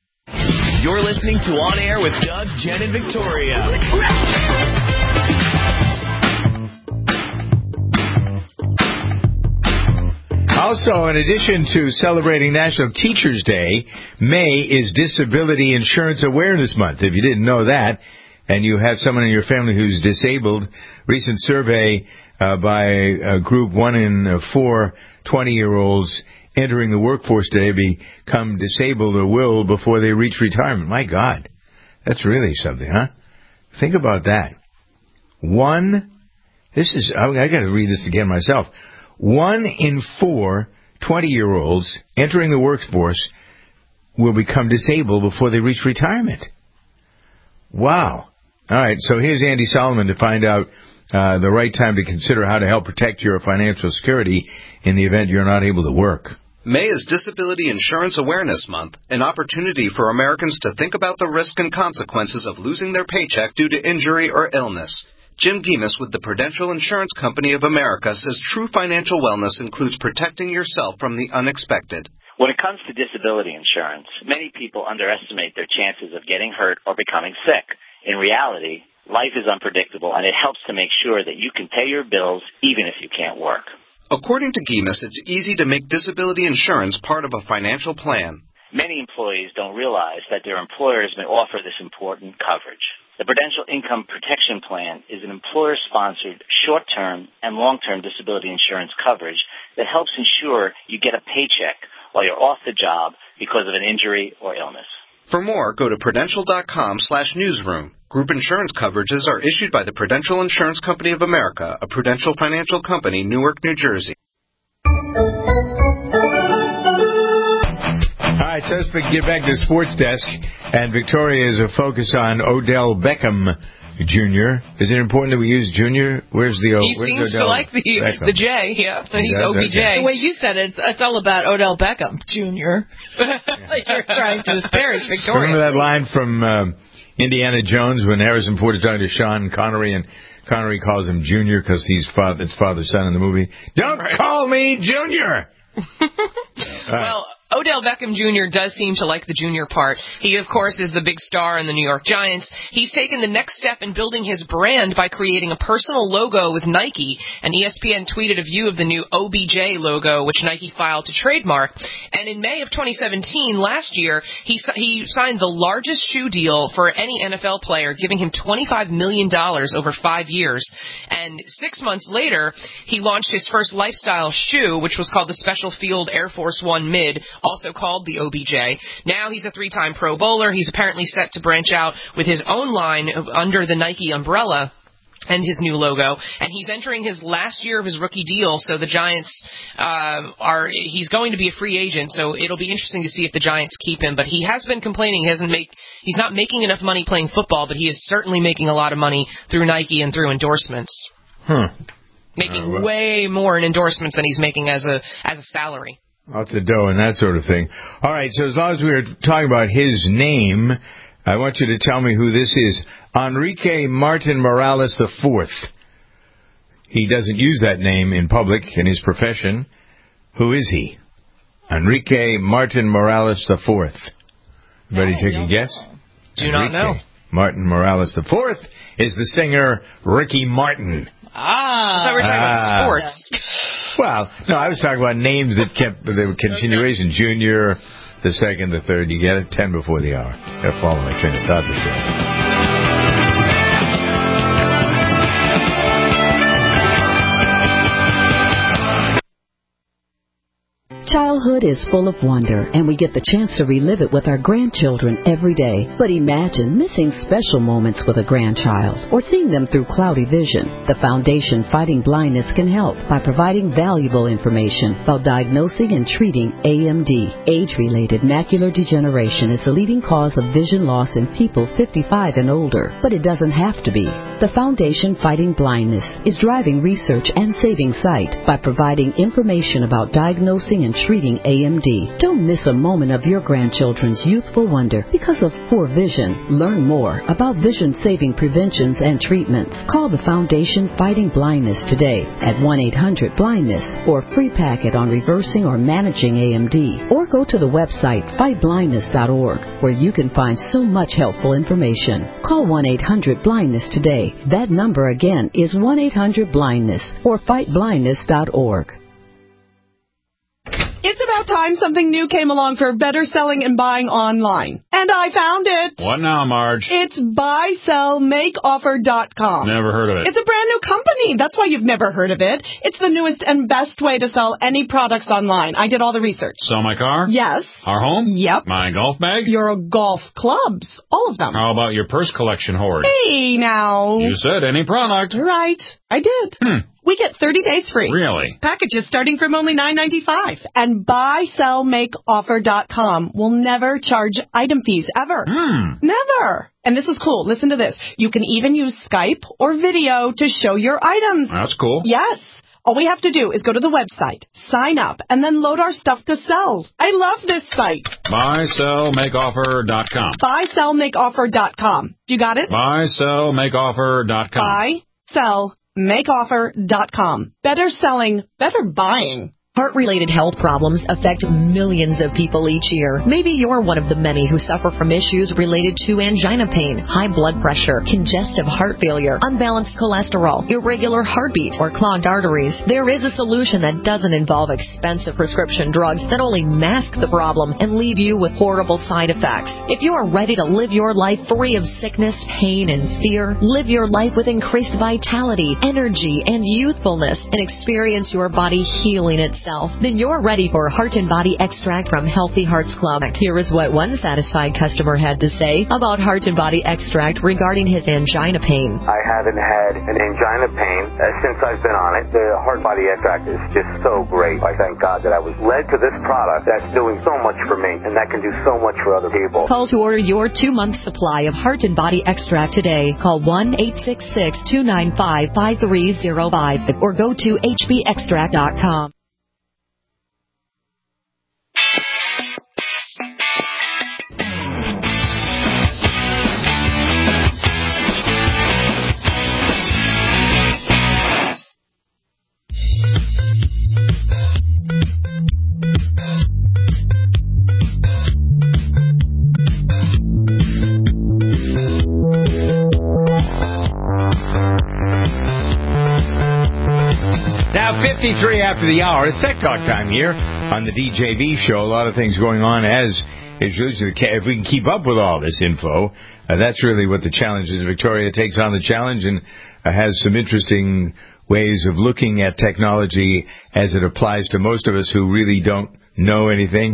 You're listening to On Air with Doug, Jen, and Victoria.
Also, in addition to celebrating National Teachers Day, May is Disability Insurance Awareness Month. If you didn't know that, and you have someone in your family who's disabled, recent survey uh, by a group, one in four twenty-year-olds entering the workforce today become disabled or will before they reach retirement. My God, that's really something, huh? Think about that. One, this is, I, I got to read this again myself. One in four twenty-year-olds entering the workforce will become disabled before they reach retirement. Wow. All right, so here's Andy Solomon to find out uh, the right time to consider how to help protect your financial security in the event you're not able to work.
May is Disability Insurance Awareness Month, an opportunity for Americans to think about the risk and consequences of losing their paycheck due to injury or illness. Jim Gemus with the Prudential Insurance Company of America says true financial wellness includes protecting yourself from the unexpected.
When it comes to disability insurance, many people underestimate their chances of getting hurt or becoming sick. In reality, life is unpredictable, and it helps to make sure that you can pay your bills even if you can't work.
According to Gemus, it's easy to make disability insurance part of a financial plan.
Many employees don't realize that their employers may offer this important coverage. The Prudential Income Protection Plan is an employer-sponsored short-term and long-term disability insurance coverage that helps ensure you get a paycheck while you're off the job because of an injury or illness.
For more, go to prudential.com slash newsroom. Group insurance coverages are issued by the Prudential Insurance Company of America, a Prudential financial company, Newark, New Jersey.
All right, so let's get back to the sports desk. And Victoria is a focus on Odell Beckham Junior Is it important that we use Junior? Where's the O?
He
Where's
seems
Odell
to like the
Beckham?
the J. Yeah, he's
Yeah,
O B J.
okay.
The way you said it, it's, it's all about Odell Beckham Junior Like you're trying to disparage Victoria.
Remember that line from um, Indiana Jones when Harrison Ford is talking to Sean Connery and Connery calls him Junior because he's father, it's father's son in the movie? Don't right. call me Junior!
Well, Odell Beckham Junior does seem to like the junior part. He, of course, is the big star in the New York Giants. He's taken the next step in building his brand by creating a personal logo with Nike, and E S P N tweeted a view of the new O B J logo, which Nike filed to trademark. And in May of twenty seventeen, last year, he he signed the largest shoe deal for any N F L player, giving him twenty-five million dollars over five years. And six months later, he launched his first lifestyle shoe, which was called the Special Field Air Force One Mid, also called the O B J. Now he's a three-time Pro Bowler. He's apparently set to branch out with his own line under the Nike umbrella and his new logo, and he's entering his last year of his rookie deal, so the Giants uh, are, he's going to be a free agent, so it'll be interesting to see if the Giants keep him, but he has been complaining he hasn't make, he's not making enough money playing football, but he is certainly making a lot of money through Nike and through endorsements.
Huh.
Making
uh, well.
way more in endorsements than he's making as a as a salary.
Lots of dough and that sort of thing. All right, so as long as we were talking about his name, I want you to tell me who this is. Enrique Martin Morales the Fourth. He doesn't use that name in public in his profession. Who is he? Enrique Martin Morales the Fourth. Everybody take a guess?
Do
Enrique
not know.
Martin Morales the Fourth is the singer Ricky Martin.
Ah, I thought we were talking
ah.
about sports.
Well, no, I was talking about names that kept the continuation. Junior, the second, the third. You get it? Ten before the hour. Got to follow my train of thought this day.
Childhood is full of wonder, and we get the chance to relive it with our grandchildren every day. But imagine missing special moments with a grandchild or seeing them through cloudy vision. The Foundation Fighting Blindness can help by providing valuable information about diagnosing and treating A M D. Age-related macular degeneration is the leading cause of vision loss in people fifty-five and older, but it doesn't have to be. The Foundation Fighting Blindness is driving research and saving sight by providing information about diagnosing and treating A M D. Don't miss a moment of your grandchildren's youthful wonder because of poor vision. Learn more about vision-saving preventions and treatments. Call the Foundation Fighting Blindness today at one eight hundred blindness or free packet on reversing or managing A M D. Or go to the website fight blindness dot org where you can find so much helpful information. Call one eight hundred blindness today. That number again is one eight hundred blindness or fight blindness dot org.
It's about time something new came along for better selling and buying online. And I found it.
What now, Marge?
It's buy sell make offer dot com.
Never heard of it.
It's a brand new company. That's why you've never heard of it. It's the newest and best way to sell any products online. I did all the research.
Sell my car?
Yes.
Our home?
Yep.
My golf bag?
Your golf clubs. All of them.
How about your purse collection hoard?
Hey, now.
You said any product.
Right. I did.
Hmm.
We get thirty days free.
Really?
Packages starting from only nine ninety-five. And buy sell make offer dot com will never charge item fees ever.
Hmm.
Never. And this is cool. Listen to this. You can even use Skype or video to show your items.
That's cool.
Yes. All we have to do is go to the website, sign up, and then load our stuff to sell. I love this site.
buy sell make offer dot com.
buy sell make offer dot com. You got it?
buy sell make offer dot com.
buy sell make offer dot com. Better selling, better buying.
Heart-related health problems affect millions of people each year. Maybe you're one of the many who suffer from issues related to angina pain, high blood pressure, congestive heart failure, unbalanced cholesterol, irregular heartbeat, or clogged arteries. There is a solution that doesn't involve expensive prescription drugs that only mask the problem and leave you with horrible side effects. If you are ready to live your life free of sickness, pain, and fear, live your life with increased vitality, energy, and youthfulness, and experience your body healing itself, then you're ready for Heart and Body Extract from Healthy Hearts Club. Here is what one satisfied customer had to say about Heart and Body Extract regarding his angina pain.
I haven't had an angina pain uh, since I've been on it. The Heart Body Extract is just so great. I thank God that I was led to this product that's doing so much for me and that can do so much for other people.
Call to order your two-month supply of Heart and Body Extract today. Call one eight six six, two nine five, five three zero five or go to H B extract dot com.
fifty-three after the hour. It's Tech Talk time here on the D J V show. A lot of things going on as is usually the case. If we can keep up with all this info, uh, that's really what the challenge is. Victoria takes on the challenge and uh, has some interesting ways of looking at technology as it applies to most of us who really don't know anything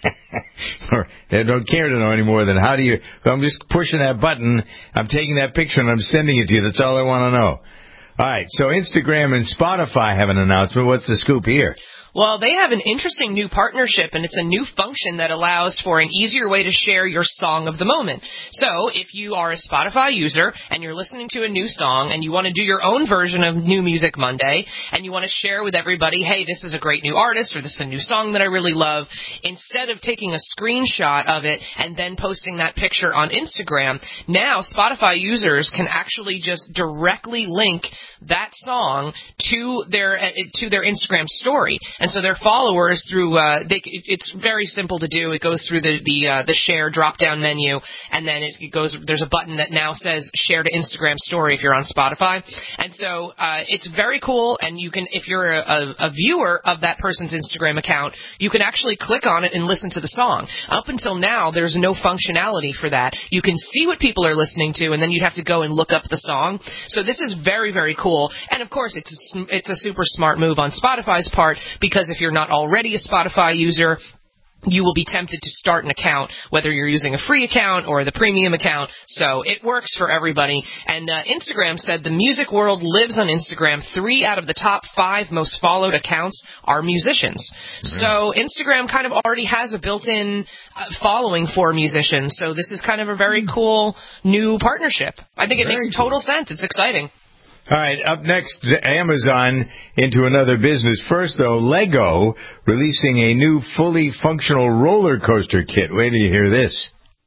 or they don't care to know any more than how do you, I'm just pushing that button, I'm taking that picture and I'm sending it to you. That's all I want to know. All right, so Instagram and Spotify have an announcement. What's the scoop here?
Well, they have an interesting new partnership, and it's a new function that allows for an easier way to share your song of the moment. So if you are a Spotify user and you're listening to a new song and you want to do your own version of New Music Monday and you want to share with everybody, hey, this is a great new artist or this is a new song that I really love, instead of taking a screenshot of it and then posting that picture on Instagram, now Spotify users can actually just directly link that song to their uh, to their Instagram story. And so their followers through uh, they, it's very simple to do. It goes through the the uh, the share drop down menu, and then it goes. There's a button that now says share to Instagram story if you're on Spotify, and so uh, it's very cool. And you can, if you're a, a, a viewer of that person's Instagram account, you can actually click on it and listen to the song. Up until now, there's no functionality for that. You can see what people are listening to, and then you'd have to go and look up the song. So this is very very cool. And of course, it's a, it's a super smart move on Spotify's part, because if you're not already a Spotify user, you will be tempted to start an account, whether you're using a free account or the premium account. So it works for everybody. And uh, Instagram said the music world lives on Instagram. Three out of the top five most followed accounts are musicians. Mm-hmm. So Instagram kind of already has a built-in uh, following for musicians. So this is kind of a very cool new partnership. I think it very makes total sense. It's exciting.
All right, up next, Amazon into another business. First, though, Lego releasing a new fully functional roller coaster kit. Wait till you hear this.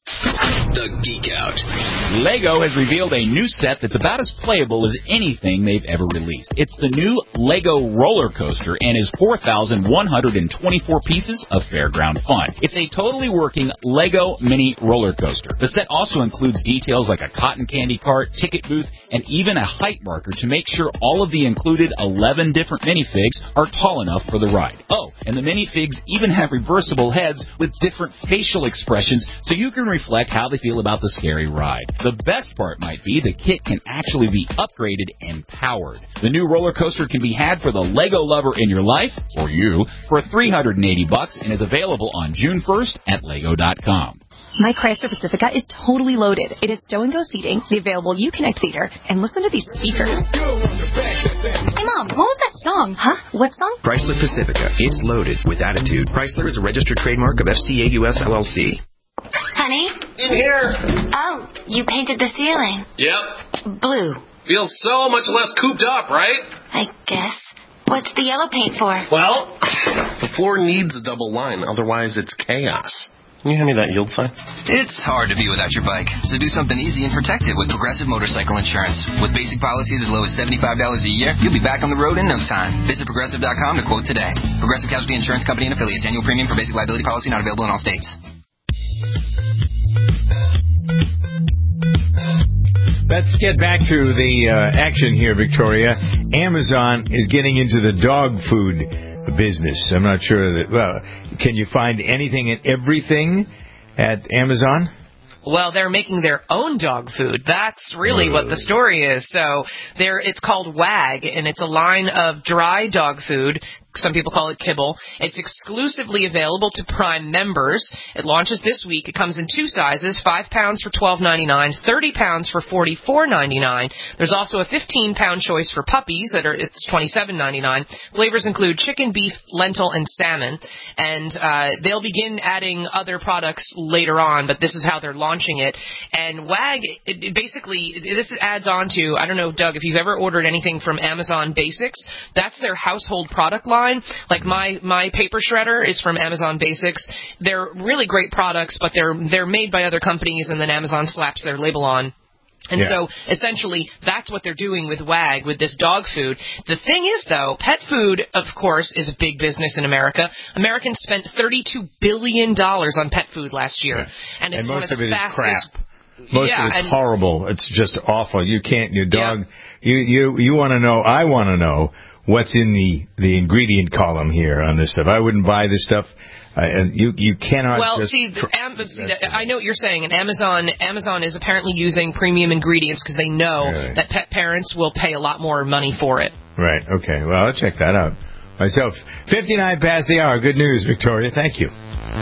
The Geek Out.
Lego has revealed a new set that's about as playable as anything they've ever released. It's the new Lego roller coaster and is four thousand one hundred twenty-four pieces of fairground fun. It's a totally working Lego mini roller coaster. The set also includes details like a cotton candy cart, ticket booth, and even a height marker to make sure all of the included eleven different minifigs are tall enough for the ride. Oh, and the minifigs even have reversible heads with different facial expressions so you can reflect how they feel about the scary ride. The best part might be the kit can actually be upgraded and powered. The new roller coaster can be had for the Lego lover in your life, or you, for three hundred eighty bucks and is available on June first at lego dot com.
My Chrysler Pacifica is totally loaded. It has stow and go seating, the available Uconnect feature, and listen to these speakers. Hey Mom, what was that song? Huh? What song?
Chrysler Pacifica. It's loaded with attitude. Chrysler is a registered trademark of F C A U S L L C.
Honey?
In here.
Oh, you painted the ceiling.
Yep.
Blue.
Feels so much less cooped up, right?
I guess. What's the yellow paint for?
Well, the floor needs a double line, otherwise it's chaos. Can you hand me that yield sign?
It's hard to be without your bike, so do something easy and protect it with Progressive Motorcycle Insurance. With basic policies as low as seventy-five dollars a year, you'll be back on the road in no time. Visit Progressive dot com to quote today. Progressive Casualty Insurance Company and Affiliates. Annual premium for basic liability policy not available in all states.
Let's get back to the uh, action here, Victoria. Amazon is getting into the dog food business. I'm not sure that, well, can you find anything and everything at Amazon?
Well, they're making their own dog food. That's really what the story is. So there, it's called WAG, and it's a line of dry dog food. Some people call it kibble. It's exclusively available to Prime members. It launches this week. It comes in two sizes, five pounds for twelve ninety-nine, thirty pounds for forty-four ninety-nine. There's also a fifteen pound choice for puppies that are it's twenty-seven ninety-nine. Flavors include chicken, beef, lentil, and salmon. And uh, they'll begin adding other products later on, but this is how they're launching it. And WAG, it, it basically, this adds on to, I don't know, Doug, if you've ever ordered anything from Amazon Basics, that's their household product line. Like my, my paper shredder is from Amazon Basics. They're really great products, but they're they're made by other companies, and then Amazon slaps their label on. And
yeah.
so, essentially, that's what they're doing with WAG, with this dog food. The thing is, though, pet food, of course, is a big business in America. Americans spent thirty-two billion dollars on pet food last year.
Yeah.
And it's
and
one
most
of the
of it
fastest...
is crap. Most
yeah,
of it's
and,
horrible. It's just awful. You can't, your dog,
yeah.
you, you, you want to know, I want to know what's in the, the ingredient column here on this stuff. I wouldn't buy this stuff. Uh, and you, you cannot
well,
just...
see, the, Am, see the, I know what you're saying. And Amazon, Amazon is apparently using premium ingredients because they know
really?
that pet parents will pay a lot more money for it.
Right. Okay. Well, I'll check that out myself. fifty-nine past the hour. Good news, Victoria. Thank you.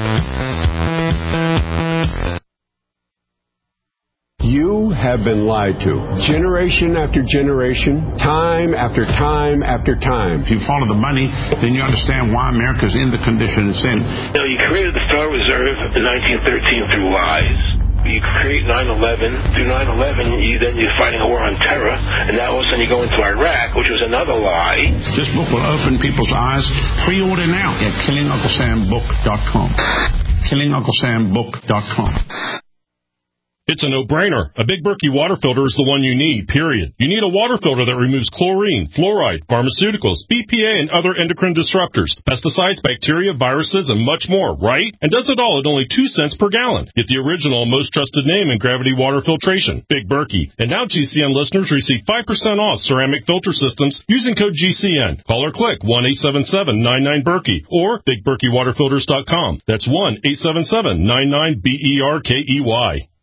You have been lied to. Generation after generation, time after time after time.
If you follow the money, then you understand why America's in the condition it's in.
You know, you created the Federal Reserve in nineteen thirteen through lies. You create nine eleven. Through nine eleven, you, then you're fighting a war on terror. And now all of a sudden you go into Iraq, which was another lie.
This book will open people's eyes. Pre-order now at killing uncle sam book dot com. killing uncle sam book dot com.
It's a no-brainer. A Big Berkey water filter is the one you need, period. You need a water filter that removes chlorine, fluoride, pharmaceuticals, B P A, and other endocrine disruptors, pesticides, bacteria, viruses, and much more, right? And does it all at only two cents per gallon. Get the original, most trusted name in gravity water filtration, Big Berkey. And now G C N listeners receive five percent off ceramic filter systems using code G C N. Call or click one eight seven seven nine nine Berkey or big berkey water filters dot com. That's one eight seven seven nine nine B E R K E Y.